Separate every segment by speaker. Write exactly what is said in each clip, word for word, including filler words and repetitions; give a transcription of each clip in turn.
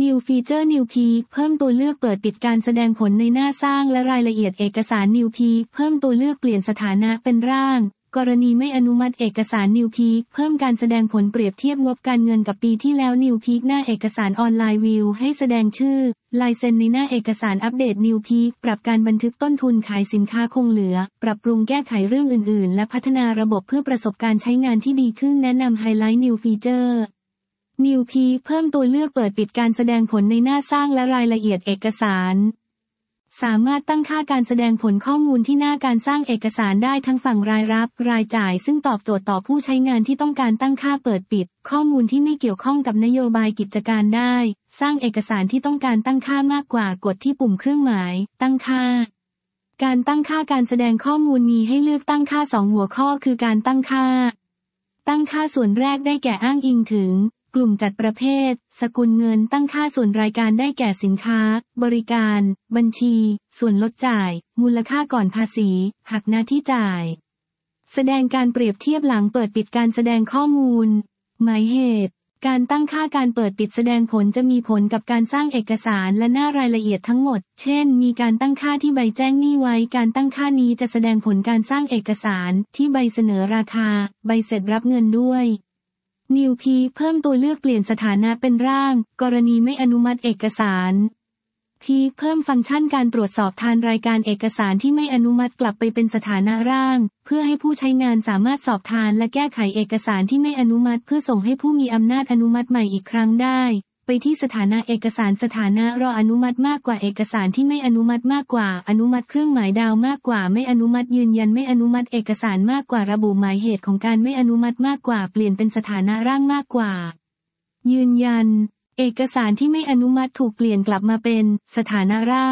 Speaker 1: New Feature New Peak เพิ่มตัวเลือกเปิดปิดการแสดงผลในหน้าสร้างและรายละเอียดเอกสาร New Peak เพิ่มตัวเลือกเปลี่ยนสถานะเป็นร่างกรณีไม่อนุมัติเอกสาร New Peak เพิ่มการแสดงผลเปรียบเทียบงบการเงินกับปีที่แล้ว New Peak หน้าเอกสารออนไลน์วิวให้แสดงชื่อลายเซ็นในหน้าเอกสารอัปเดต New Peak ปรับการบันทึกต้นทุนขายสินค้าคงเหลือปรับปรุงแก้ไขเรื่องอื่นๆและพัฒนาระบบเพื่อประสบการณ์ใช้งานที่ดีขึ้นแนะนำไฮไลท์ New Feature New Peak เพิ่มตัวเลือกเปิดปิดการแสดงผลในหน้าสร้างและรายละเอียดเอกสารสามารถตั้งค่าการแสดงผลข้อมูลที่หน้าการสร้างเอกสารได้ทั้งฝั่งรายรับรายจ่ายซึ่งตอบโจทย์ต่อผู้ใช้งานที่ต้องการตั้งค่าเปิดปิดข้อมูลที่ไม่เกี่ยวข้องกับนโยบายกิจการได้สร้างเอกสารที่ต้องการตั้งค่ามากกว่ากดที่ปุ่มเครื่องหมายตั้งค่าการตั้งค่าการแสดงข้อมูลมีให้เลือกตั้งค่าสองหัวข้อคือการตั้งค่าตั้งค่าส่วนแรกได้แก่อ้างอิงถึงกลุ่มจัดประเภทสกุลเงินตั้งค่าส่วนรายการได้แก่สินค้าบริการบัญชีส่วนลดจ่ายมูลค่าก่อนภาษีหักหน้าที่จ่ายแสดงการเปรียบเทียบหลังเปิดปิดการแสดงข้อมูลหมายเหตุการตั้งค่าการเปิดปิดแสดงผลจะมีผลกับการสร้างเอกสารและหน้ารายละเอียดทั้งหมดเช่นมีการตั้งค่าที่ใบแจ้งหนี้ไว้การตั้งค่านี้จะแสดงผลการสร้างเอกสารที่ใบเสนอราคาใบเสร็จรับเงินด้วยNew Peak เพิ่มตัวเลือกเปลี่ยนสถานะเป็นร่างกรณีไม่อนุมัติเอกสาร Peak เพิ่มฟังก์ชันการตรวจสอบทานรายการเอกสารที่ไม่อนุมัติกลับไปเป็นสถานะร่างเพื่อให้ผู้ใช้งานสามารถสอบทานและแก้ไขเอกสารที่ไม่อนุมัติเพื่อส่งให้ผู้มีอำนาจอนุมัติใหม่อีกครั้งได้ไปที่สถานะเอกสารสถานะรออนุมัติมากกว่าเอกสารที่ไม่อนุมัติมากกว่าอนุมัติเครื่องหมายดาวมากกว่าไม่อนุมัติยืนยันไม่อนุมัติเอกสารมากกว่าระบุหมายเหตุของการไม่อนุมัติมากกว่าเปลี่ยนเป็นสถานะร่างมากกว่ายืนยันเอกสารที่ไม่อนุมัติถูกเปลี่ยนกลับมาเป็นสถานะร่าง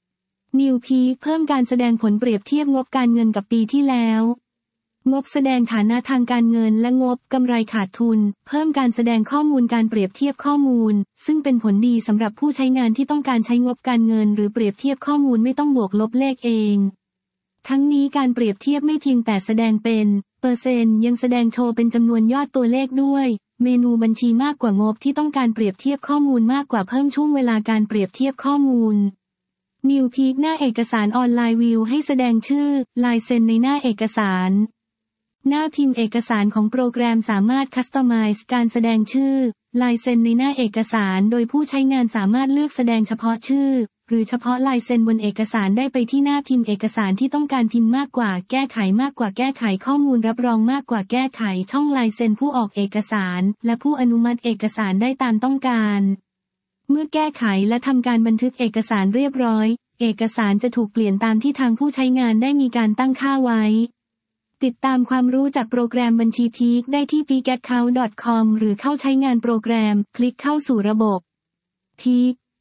Speaker 1: New Peak เพิ่มการแสดงผลเปรียบเทียบงบการเงินกับปีที่แล้วงบแสดงฐานะทางการเงินและงบกำไรขาดทุนเพิ่มการแสดงข้อมูลการเปรียบเทียบข้อมูลซึ่งเป็นผลดีสำหรับผู้ใช้งานที่ต้องการใช้งบการเงินหรือเปรียบเทียบข้อมูลไม่ต้องบวกลบเลขเองทั้งนี้การเปรียบเทียบไม่เพียงแต่แสดงเป็นเปอร์เซ็นต์ยังแสดงโชว์เป็นจำนวนยอดตัวเลขด้วยเมนูบัญชีมากกว่างบที่ต้องการเปรียบเทียบข้อมูลมากกว่าเพิ่มช่วงเวลาการเปรียบเทียบข้อมูล New Peak หน้าเอกสารออนไลน์วิวให้แสดงชื่อลายเซ็นในหน้าเอกสารหน้าพิมพ์เอกสารของโปรแกรมสามารถคัสตอมไมซ์การแสดงชื่อลายเซ็นในหน้าเอกสารโดยผู้ใช้งานสามารถเลือกแสดงเฉพาะชื่อหรือเฉพาะลายเซ็นบนเอกสารได้ไปที่หน้าพิมพ์เอกสารที่ต้องการพิมพ์มากกว่าแก้ไขมากกว่าแก้ไขข้อมูลรับรองมากกว่าแก้ไขช่องลายเซ็นผู้ออกเอกสารและผู้อนุมัติเอกสารได้ตามต้องการเมื่อแก้ไขและทำการบันทึกเอกสารเรียบร้อยเอกสารจะถูกเปลี่ยนตามที่ทางผู้ใช้งานได้มีการตั้งค่าไว้ติดตามความรู้จากโปรแกรมบัญชี Peak ได้ที่ พี เอ ซี เอ ซี เอ ซี ดอท คอม หรือเข้าใช้งานโปรแกรมคลิกเข้าสู่ระบบ Peak